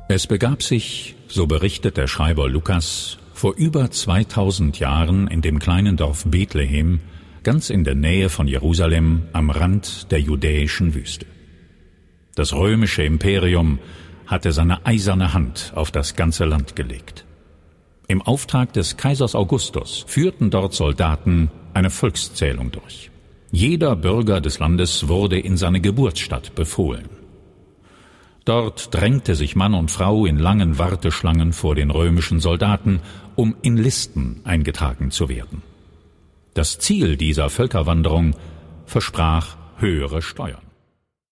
Es begab sich, so berichtet der Schreiber Lukas, vor über 2000 Jahren in dem kleinen Dorf Bethlehem, ganz in der Nähe von Jerusalem, am Rand der judäischen Wüste. Das römische Imperium hatte seine eiserne Hand auf das ganze Land gelegt. Im Auftrag des Kaisers Augustus führten dort Soldaten eine Volkszählung durch. Jeder Bürger des Landes wurde in seine Geburtsstadt befohlen. Dort drängte sich Mann und Frau in langen Warteschlangen vor den römischen Soldaten, um in Listen eingetragen zu werden. Das Ziel dieser Völkerwanderung versprach höhere Steuern.